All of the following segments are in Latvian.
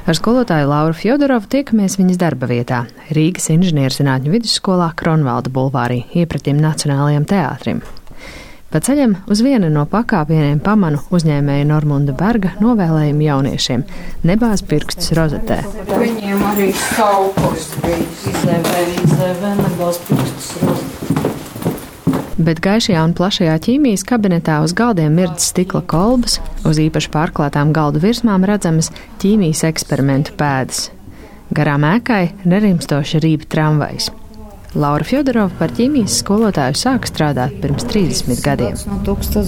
Ar skolotāju Lauru Fjodorovu tiekamies viņas darba vietā, Rīgas inženierzinātņu vidusskolā Kronvalda bulvārī, iepratim Nacionālajam teātrim. Pa ceļam uz vienu no pakāpieniem pamanu uzņēmēja Normunda Berga novēlējumu jauniešiem – nebāz pirkstus rozetē. Viņiem arī sauklis bija izēvē, nebāz pirkstus rozetē. Bet gaišajā un plašajā ķīmijas kabinetā uz galdiem mirdz stikla kolbas, uz īpaši pārklātām galdu virsmām redzamas ķīmijas eksperimentu pēdas. Garām ēkai nerimstoša rīpa tramvajs. Laura Fjodorova par ķīmijas skolotāju sāka strādāt pirms 30 gadiem. No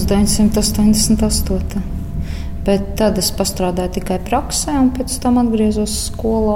1988. Bet tad es pastrādāju tikai praksē, un pēc tam atgriezos skolā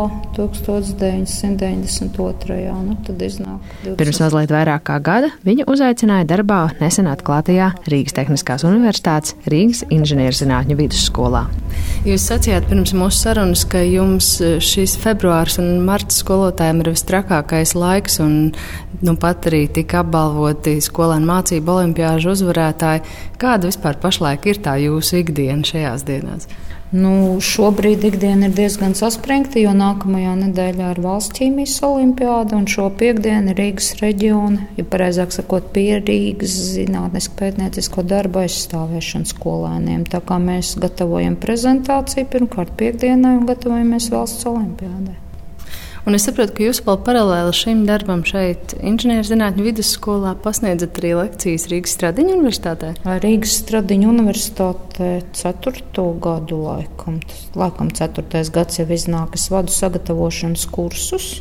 1992. Tad iznāk 20. Pirms mazliet vairāk kā gada viņa uzaicināja darbā nesen atklātajā Rīgas Tehniskās Universitātes Rīgas inženierzinātņu vidusskolā. Jūs sacījāt pirms mūsu sarunas, ka jums šis februārs un marts skolotājiem ir vistrakākais laiks, un pat arī tika apbalvoti skolēnu mācību olimpiāžu uzvarētāji. Kāda vispār pašlaik ir tā jūsu ikdiena šajās dienās? Šobrīd ikdiena ir diezgan saspringta, jo nākamajā nedēļā ir valsts ķīmijas olimpiāda, un šo piekdienu ir Rīgas reģiona, ja pareizāk sakot, pie Rīgas zinātnisku pētniecisko darbu aizstāvēšanu skolēniem. Tā kā mēs gatavojam prezentāciju pirmkārt piekdienai un gatavojamies valsts olimpiādai. Un es saprotu, ka jūs vēl paralēli šim darbam šeit inženierzinātņu vidusskolā pasniedzat arī lekcijas Rīgas Stradiņu universitātē? Rīgas Stradiņu universitātē 4. gadu laikam 4. gads jau iznāk. Es vadu sagatavošanas kursus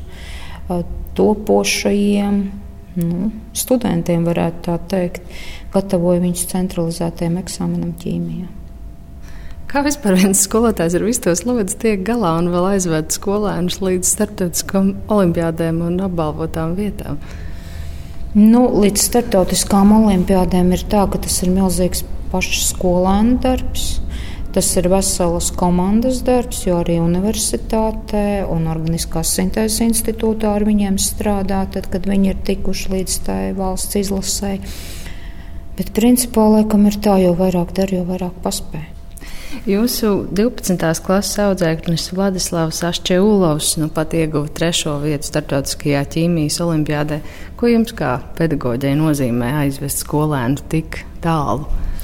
topošajiem studentiem, varētu tā teikt, gatavoju viņus centralizētajiem eksāmenam ķīmijā. Kā vispār viens skolotājs ar visu to slodzi tiek galā un vēl aizved skolēnus līdz starptautiskām olimpiādēm un apbalvotām vietām? Līdz starptautiskām olimpiādēm ir tā, ka tas ir milzīgs paša skolēnu darbs. Tas ir veselas komandas darbs, jo arī universitātē un Organiskās sintēzes institūtā ar viņiem strādā, tad, kad viņi ir tikuši līdz tai valsts izlasei. Bet principā laikam ir tā, jo vairāk dara, jo vairāk paspēj. Jūsu 12. klases audzēknis Vladislavs Aščeulovs pat ieguva 3. vietu starptautiskajā ķīmijas olimpiādē. Ko jums kā pedagoģei nozīmē aizvest skolēnu tik tālu?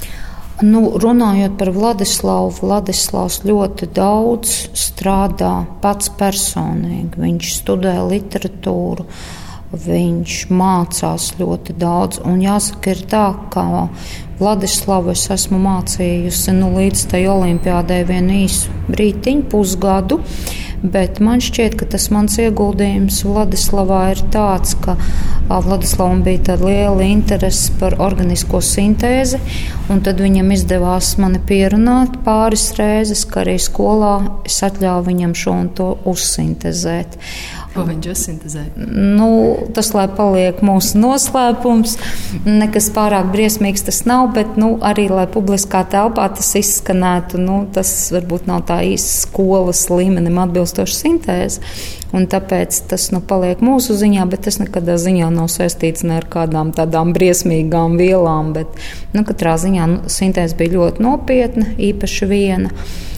Runājot par Vladislavu, Vladislavs ļoti daudz strādā pats personīgi. Viņš studē literatūru, viņš mācās ļoti daudz. Un jāsaka, ir tā, ka Vladislavu es esmu mācījusi līdz tai olimpiādai vienu īsu brītiņu, pusgadu, bet man šķiet, ka tas mans ieguldījums Vladislavā ir tāds, ka Vladislavam bija tāda liela interese par organisko sintēzi, un tad viņam izdevās mani pierunāt pāris reizes, ka arī skolā es atļauju viņam šo un to uzsintezēt. Ko viņš uzsintezē? Tas, lai paliek mūsu noslēpums, nekas pārāk briesmīgs tas nav, bet arī, lai publiskā telpā tas izskanētu, tas varbūt nav tā īsti skolas līmenim atbilstoša sintēze. Un tāpēc tas paliek mūsu ziņā, bet tas nekadā ziņā nav saistīts ne ar kādām tādām briesmīgām vielām. Bet katrā ziņā sintēze bija ļoti nopietna, īpaši viena.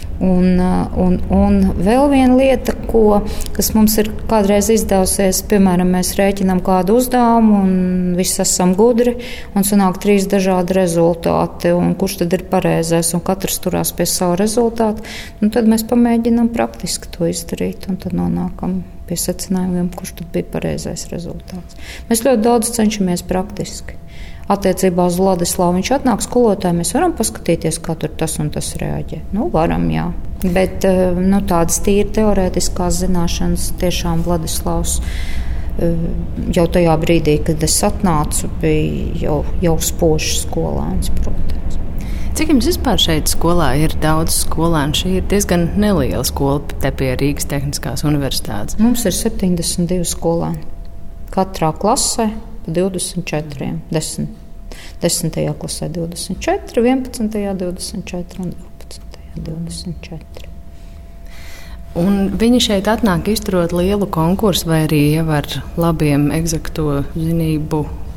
Un vēl viena lieta, kas mums ir kādreiz izdevusies, piemēram, mēs rēķinām kādu uzdevumu un visi esam gudri un sanāk 3 dažādi rezultāti, un kurš tad ir pareizais, un katrs turās pie savu rezultātu. Tad mēs pamēģinām praktiski to izdarīt, un tad nonākam pie secinājumiem, kurš tad bija pareizais rezultāts. Mēs ļoti daudz cenšamies praktiski. Attiecībā uz Vladislavu viņš atnāk skolotāji, mēs varam paskatīties, kā tur tas un tas reaģē. Varam, jā. Bet tādas tīri teorētiskās zināšanas tiešām Vladislavs jau tajā brīdī, kad es atnācu, bija jau spožs skolēns, protams. Cik jums vispār šeit skolā ir daudz skolēnu? Šī ir diezgan neliela skola te pie Rīgas Tehniskās universitātes. Mums ir 72 skolēni. Katrā klasē 24, 10. 10. klasē 24, 11. 24 un 12. 24. Un viņi šeit atnāk izturot lielu konkursu vai arī jau ar labiem egzakto zinību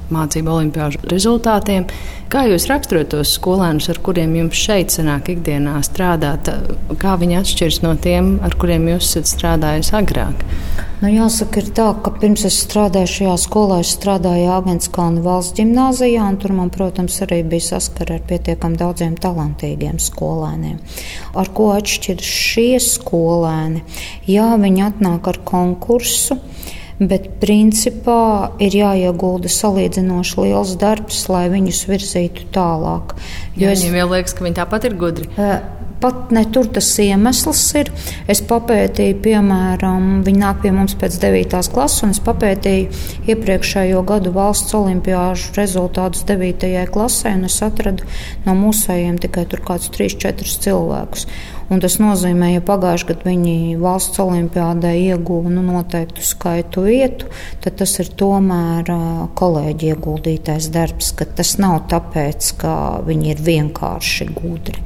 mācību olimpiāžu rezultātiem. Kā jūs raksturot tos skolēnus, ar kuriem jums šeit sanāk ikdienā strādāt? Kā viņi atšķiras no tiem, ar kuriem jūs esat strādājis agrāk? Jāsaka, ir tā, ka pirms es strādāju šajā skolā, es strādāju Āgenskalna valsts ģimnāzijā, un tur man, protams, arī bija saskara ar pietiekami daudziem talantīgiem skolēniem. Ar ko atšķiras šie skolēni? Jā, viņi atnāk ar konkursu, bet principā ir jāiegulda salīdzinoši liels darbs, lai viņus virzītu tālāk. Viņiem jau liekas, ka viņi tāpat ir gudri. Pat ne tur tas iemesls ir. Es papētīju, piemēram, viņi nāk pie mums pēc 9. klases, un es papētīju iepriekšējo gadu valsts olimpiāžu rezultātus 9. klasē, un es atradu no mūsējiem tikai tur kāds 3-4 cilvēkus. Un tas nozīmē, ja pagājušajā gadā viņi valsts olimpiādē ieguva noteiktu skaitu vietu, tad tas ir tomēr kolēģi ieguldītais darbs, ka tas nav tāpēc, ka viņi ir vienkārši gudri.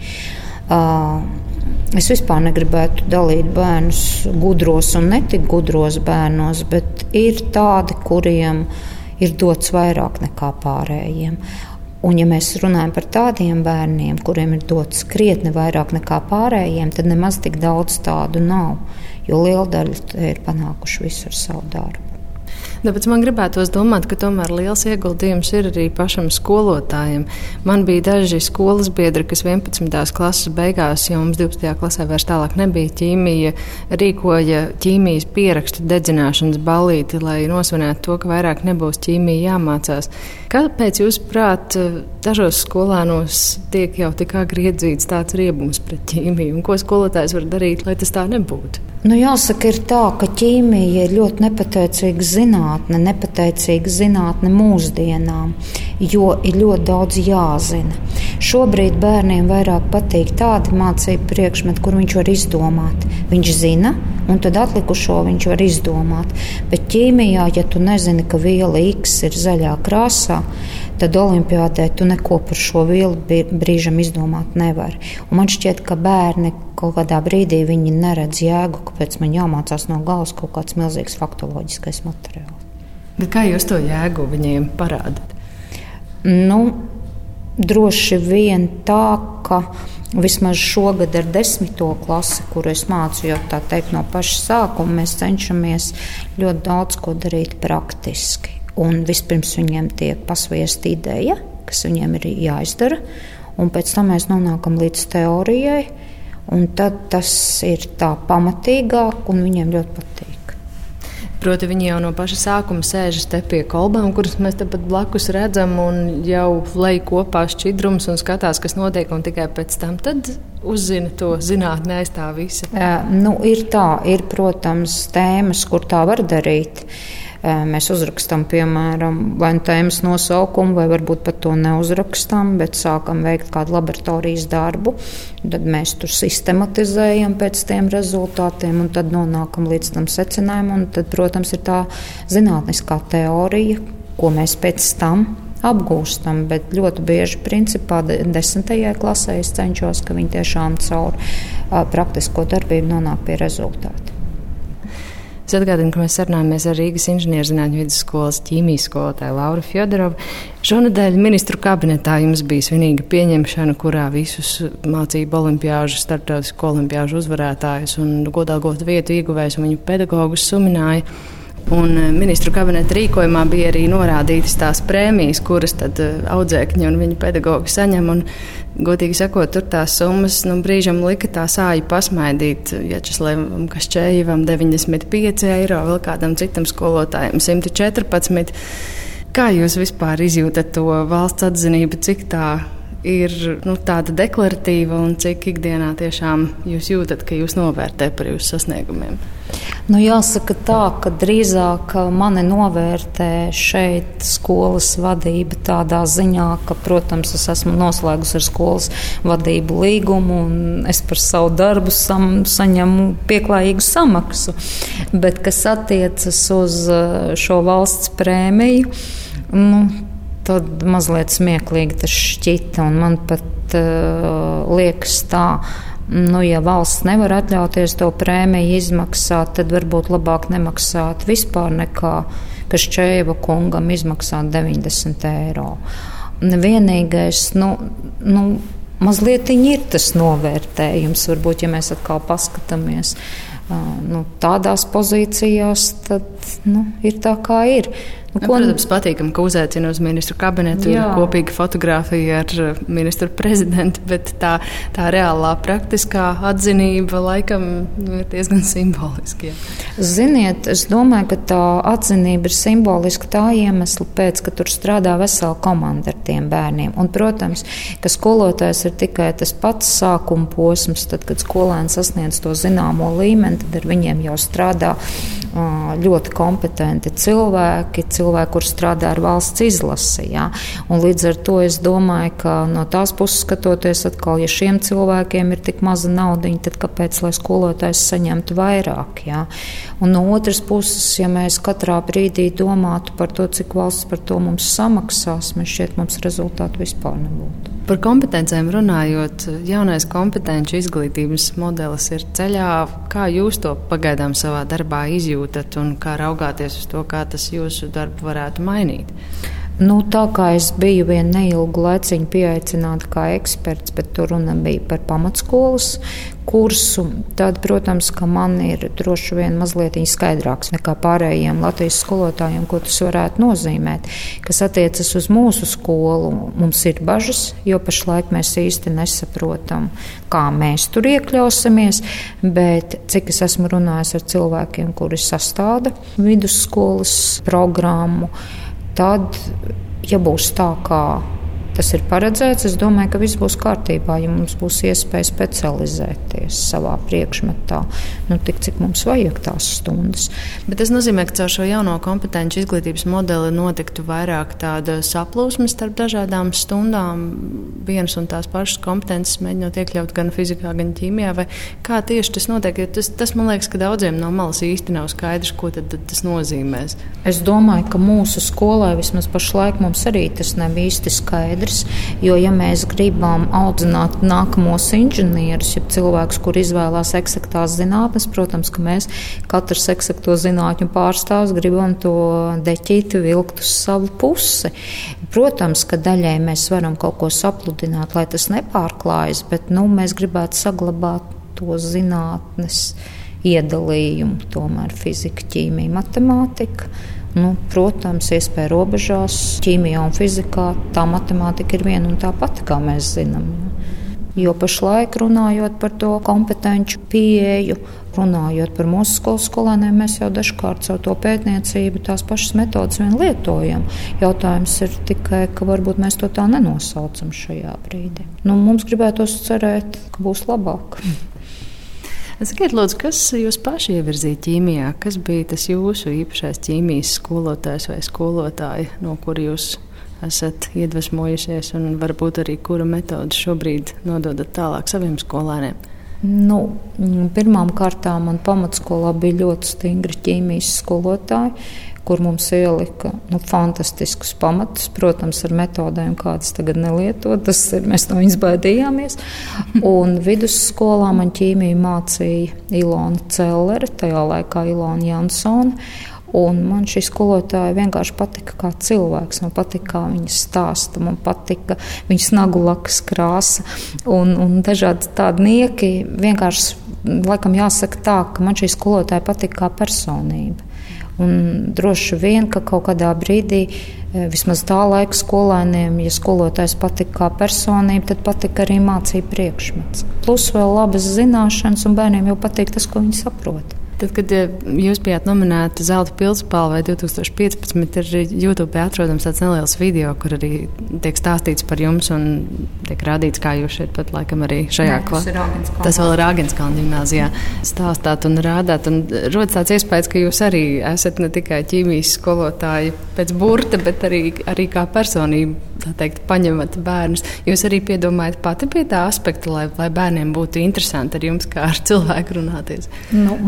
Es vispār negribētu dalīt bērnus gudros un netik gudros bērnos, bet ir tādi, kuriem ir dots vairāk nekā pārējiem. Un, ja mēs runājam par tādiem bērniem, kuriem ir dots krietni vairāk nekā pārējiem, tad nemaz tik daudz tādu nav, jo liela daļa ir panākuši visu ar savu darbu. Tāpēc man gribētos domāt, ka tomēr liels ieguldījums ir arī pašam skolotājiem. Man bija daži skolas biedri, kas 11. klases beigās, jo mums 12. klasē vairs tālāk nebija ķīmija, rīkoja ķīmijas pierakstu dedzināšanas ballīti, lai nosvinētu to, ka vairāk nebūs ķīmija jāmācās. Kāpēc jūs prāt dažos skolēnos tiek jau tik agri iedzīts tāds riebums pret ķīmiju? Un ko skolotājs var darīt, lai tas tā nebūtu? Jāsaka, ir tā, ka ķīmija ir ļoti nepateicīga zinātne mūsdienām, jo ir ļoti daudz jāzina. Šobrīd bērniem vairāk patīk tādi mācību priekšmeti, kur viņš var izdomāt. Viņš zina, un tad atlikušo viņš var izdomāt. Bet ķīmijā, ja tu nezini, ka viela X ir zaļā krāsā, tad olimpiādē tu neko par šo vielu brīžam izdomāt nevari. Un man šķiet, ka bērni kaut kādā brīdī viņi neredz jēgu, kāpēc man jāmācās no galvas kaut kāds milzīgs faktoloģiskais materiāls. Bet kā jūs to jēgu viņiem parādat? Droši vien tā, ka vismaz šogad ar 10. klasi, kuru es mācu, jo tā teikt no paša sākuma, mēs cenšamies ļoti daudz ko darīt praktiski. Un vispirms viņiem tiek pasviesta ideja, kas viņiem ir jāizdara, un pēc tam mēs nonākam līdz teorijai, un tad tas ir tā pamatīgāk, un viņiem ļoti patīk. Proti, viņi jau no paša sākuma sēžas te pie kolbām, kuras mēs tepat blakus redzam, un jau lej kopā šķidrums un skatās, kas notiek, un tikai pēc tam tad uzzina to zinātnē aiz tā visa. Ir tā, ir, protams, tēmas, kur tā var darīt. Mēs uzrakstām, piemēram, vai tēmas nosaukumu, vai varbūt pat to neuzrakstām, bet sākam veikt kādu laboratorijas darbu. Tad mēs tur sistematizējam pēc tiem rezultātiem un tad nonākam līdz tam secinājumam. Un tad, protams, ir tā zinātniskā teorija, ko mēs pēc tam apgūstam, bet ļoti bieži principā 10. klasē es cenšos, ka viņi tiešām caur praktisko darbību nonāk pie rezultātu. Es atgādinu, ka mēs sarunājamies ar Rīgas Inženierzinātņu vidusskolas ķīmijas skolotāju Lauru Fjodorovu. Šonedēļ ministru kabinetā jums bija svinīga pieņemšana, kurā visus mācību olimpiāžu, starptautisko olimpiāžu uzvarētājus un godalgotu vietu ieguvējus un viņu pedagogus sumināja. Un ministru kabineta rīkojumā bija arī norādītas tās prēmijas, kuras tad audzēkņi un viņu pedagogi saņem. Un, godīgi sakot, tur tās summas brīžam lika tā sāju pasmaidīt. Vjačeslavam Kaščējevam 95 eiro, vēl kādam citam skolotājiem 114. Kā jūs vispār izjūtat to valsts atzinību, cik tā ir tāda deklaratīva un cik ikdienā tiešām jūs jūtat, ka jūs novērtē par jūsu sasniegumiem? Jāsaka tā, ka drīzāk mani novērtē šeit skolas vadība tādā ziņā, ka, protams, es esmu noslēgusi ar skolas vadību līgumu un es par savu darbu saņemu pieklājīgu samaksu. Bet, kas attiecas uz šo valsts prēmiju, tad mazliet smieklīgi tas šķita, un man pat liekas tā, ja valsts nevar atļauties to prēmiju izmaksāt, tad varbūt labāk nemaksāt vispār nekā kas Čēva kungam izmaksā 90 eiro. Vienīgais, mazliet ir tas novērtējums, varbūt, ja mēs atkal paskatāmies tādās pozīcijās, tad ir tā, kā ir. Protams, patīkami, ka uzaicina uz ministru kabinetu, ir kopīga fotografija ar ministru prezidentu, bet tā reālā praktiskā atzinība laikam ir diezgan simboliska. Ziniet, es domāju, ka tā atzinība ir simboliska tā iemesla pēc, ka tur strādā vesela komanda ar tiem bērniem. Un, protams, ka skolotājs ir tikai tas pats sākuma posms, tad, kad skolēns sasniedz to zināmo līmeni, tad ar viņiem jau strādā ļoti kompetenti cilvēki, kur strādā ar valsts izlasi. Ja? Un līdz ar to es domāju, ka no tās puses skatoties atkal, ja šiem cilvēkiem ir tik maza naudiņa, tad kāpēc, lai skolotājs saņemtu vairāk? Ja? Un no otras puses, ja mēs katrā brīdī domātu par to, cik valsts par to mums samaksās, mums rezultātu vispār nebūtu. Par kompetencēm runājot, jaunais kompetenci izglītības modelis ir ceļā. Kā jūs to pagaidām savā darbā izjūtat un kā raugāties uz to, kā tas jūsu darbu varētu mainīt? Tā kā es biju vienu neilgu laiciņu pieaicināta kā eksperts, bet tur runa bija par pamatskolas kursu, tad, protams, ka man ir droši vien mazliet skaidrāks nekā pārējiem Latvijas skolotājiem, ko tas varētu nozīmēt. Kas attiecas uz mūsu skolu, mums ir bažas, jo pašlaik mēs īsti nesaprotam, kā mēs tur iekļausimies, bet cik es esmu runājis ar cilvēkiem, kuri sastāda vidusskolas programmu, tad, ja būs tā, kā tas ir paredzēts, es domāju, ka viss būs kārtībā, ja mums būs iespēja specializēties savā priekšmetā, tik cik mums vajag tās stundas. Bet tas nozīmē, ka caur šo jauno kompetenci izglītības modeli notiktu vairāk tāda saplūsme starp dažādām stundām, vienas un tās pašas kompetences mēģinot iekļaut gan fizikā, gan ķīmijā, vai kā tieši tas notiek? Jo tas man liekas, ka daudziem no malas īsti nav skaidrs, ko tad tas nozīmēs. Es domāju, ka mūsu skolai vismaz pašlaik mums arī tas nav īsti skaidrs. Jo, ja mēs gribam audzināt nākamos inženierus, ja cilvēkus, kur izvēlās eksaktās zinātnes, protams, ka mēs katrs eksakto zinātņu pārstāvs gribam to deķīti vilkt uz savu pusi. Protams, ka daļai mēs varam kaut ko sapludināt, lai tas nepārklājas, bet mēs gribētu saglabāt to zinātnes iedalījumu, tomēr fizika, ķīmija, matemātika. Protams, iespēja robežās, ķīmijā un fizikā, tā matemātika ir viena un tā pati, kā mēs zinām. Jo pašlaik runājot par to kompetenci pieeju, runājot par mūsu skolas skolēniem, mēs jau dažkārt savu to pētniecību tās pašas metodas vien lietojam. Jautājums ir tikai, ka varbūt mēs to tā nenosaucam šajā brīdī. Mums gribētos cerēt, ka būs labāk. Sakiet, lūdzu, kas jūs paši ievirzīja ķīmijā? Kas bija tas jūsu īpašais ķīmijas skolotājs vai skolotāja, no kura jūs esat iedvesmojušies un varbūt arī kura metodu šobrīd nododat tālāk saviem skolēniem? Pirmām kārtām man pamatskolā bija ļoti stingri ķīmijas skolotāji, kur mums ielika fantastiskus pamatus, protams, ar metodēm, kādas tagad nelieto, mēs no viņas baidījāmies. Un vidusskolā man ķīmiju mācīja Ilona Cellere, tajā laikā Ilona Jansone. Un man šī skolotāja vienkārši patika kā cilvēks, man patika, kā viņa stāsta, man patika viņas nagulakas krāsa un dažādi tādi nieki. Vienkārši, laikam jāsaka tā, ka man šī skolotāja patika kā personība. Un droši vien, ka kaut kādā brīdī, vismaz tā laika skolēniem, ja skolotājs patika kā personība, tad patika arī mācību priekšmets. Plus vēl labas zināšanas, un bērniem jau patīk tas, ko viņi saprot. Tad, kad jūs bijāt nominēta Zelta Pilspalvai 2015, ir YouTube atrodams tāds neliels video, kur arī tiek stāstīts par jums un tiek rādīts, kā jūs šeit pat laikam arī šajā Tas vēl ir Āgenskalna ģimnāzijā stāstāt un rādāt. Un rodas tāds iespējas, ka jūs arī esat ne tikai ķīmijas skolotāji pēc burta, bet arī kā personība, tā teikt, paņemat bērnus. Jūs arī piedomājat pati pie tā aspekta, lai bērniem būtu interesanti ar jums kā ar cilvēku runāties? Man šķiet,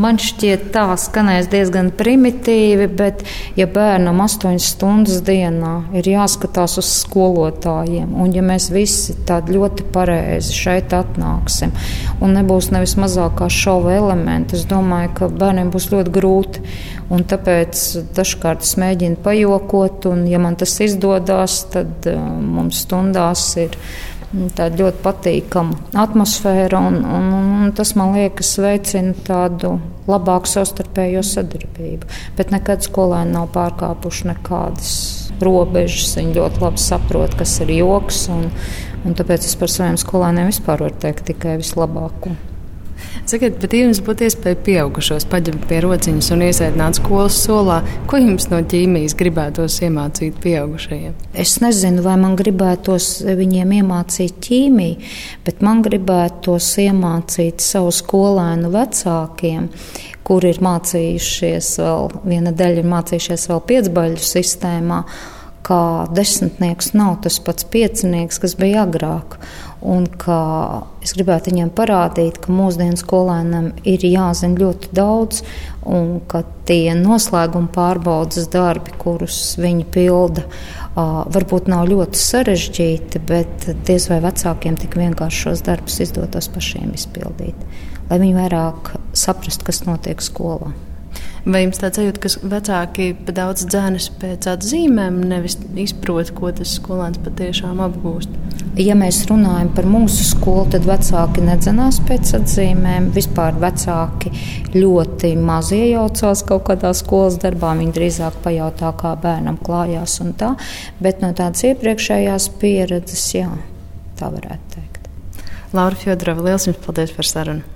šķiet tā skanēs diezgan primitīvi, bet ja bērnam 8 stundas dienā ir jāskatās uz skolotājiem, un ja mēs visi tādi ļoti pareizi šeit atnāksim, un nebūs nevis mazākā šova elementa, es domāju, ka bērniem būs ļoti grūti. Un tāpēc dažkārt es mēģinu pajokot, un ja man tas izdodas, tad mums stundās ir tāda ļoti patīkama atmosfēra, un tas, man liekas, veicina tādu labāku savstarpējo sadarbību. Bet nekad skolēni nav pārkāpuši nekādas robežas. Viņi ļoti labi saprot, kas ir joks, un tāpēc es par saviem skolēniem vispār varu teikt tikai vislabāko. Sakiet, bet ja jums būtu iespēja pieaugušos paģemt pie rociņas un iesēdināt skolas solā, ko jums no ķīmijas gribētos iemācīt pieaugušajiem? Es nezinu, vai man gribētos viņiem iemācīt ķīmiju, bet man gribētos iemācīt savu skolēnu vecākiem, kuri ir mācījušies vēl, viena daļa ir mācījušies vēl piecbaļu sistēmā, ka desmitnieks nav tas pats piecinieks, kas bija agrāk. Un ka es gribētu viņiem parādīt, ka mūsdienu skolēnam ir jāzina ļoti daudz, un ka tie noslēguma pārbaudas darbi, kurus viņi pilda, varbūt nav ļoti sarežģīti, bet diez vai vecākiem tik vienkārši šos darbus izdotos pašiem izpildīt, lai viņi vairāk saprast, kas notiek skolā. Vai jums tāds sajūta, ka vecāki pa daudz dzēnas pēc atzīmēm, nevis izprot, ko tas skolēns patiešām apgūst? Ja mēs runājam par mūsu skolu, tad vecāki nedzenās pēc atzīmēm. Vispār vecāki ļoti maz iejaucās kaut kādā skolas darbā. Viņi drīzāk pajautā, kā bērnam klājās un tā. Bet no tādas iepriekšējās pieredzes, jā, tā varētu teikt. Laura Fjodorova, liels jums paldies par sarunu.